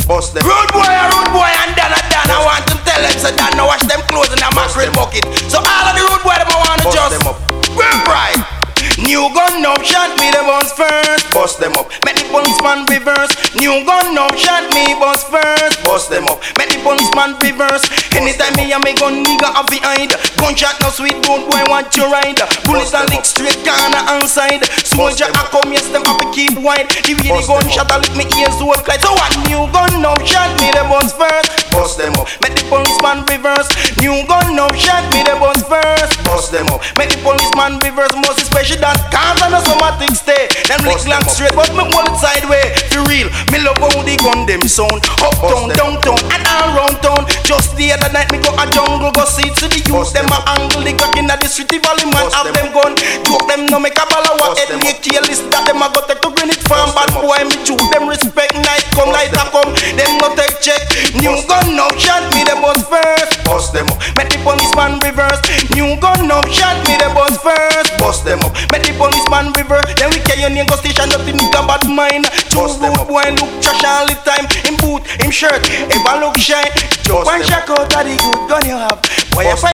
bust them. Rude boy, and Dan. I want to tell them so Dan no wash them clothes in a mackerel bucket. So all of the rude boy them I want to just work right. New gun up, shot me the boss first. Bust them up. Make the policeman reverse. New gun up, shot me boss first. Bust them up. Make the policeman reverse. Anytime me and me gun nigga have behind. Gunshot no sweet, don't boy want you ride. Bullets and lick straight corner and side. Soldier a come, yes them have to keep wide. The way the gunshot a lick me ears whole clyde. So what? New gun up, shot me the boss first. Bust them up. Make the policeman reverse. New gun up, shot me the boss first. Bust them up. Make the policeman reverse. Most especially that cars and some things stay. Them lick long straight, but me hold it sideways. For real, me love how the gun them sound. Uptown, downtown, and around town. Just the other night me go a jungle, go see to the youth. Them a angle, they got in the street. The valley man have them gun. Joke them no make a ball of what head make careless. That them a go take to Greenwich Farm. Bad boy me choose them respect. Night come, night a come. Them no take check. New gun now shot me the bus first. Bust them up. Make the policeman reverse. New gun now shot me the bus first. Bust them up. Make the policeman reverse. Then we carry your name go station. Nothing nigga bad mind. Choose rude boy look trash all the time. Him boot, him shirt, ever look shine. Jump and check out of the good gun you have. Boy,